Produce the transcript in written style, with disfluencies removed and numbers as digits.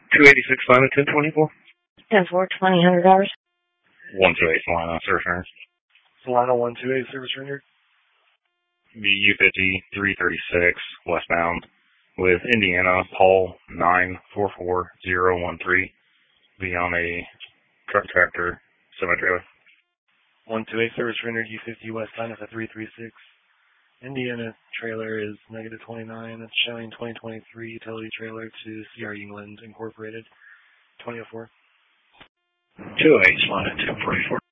286 Lima 1024. 10-4, $2,000. 128 Solana, service rendered. Solana 128, service rendered. The U50 336 westbound with Indiana, Paul 944013. Be on a truck tractor semi-trailer. 128, service rendered, U50 westbound at the 336. Indiana trailer is -29. It's showing 2023 utility trailer to CR England Incorporated, 2004. 28 Solana 1044.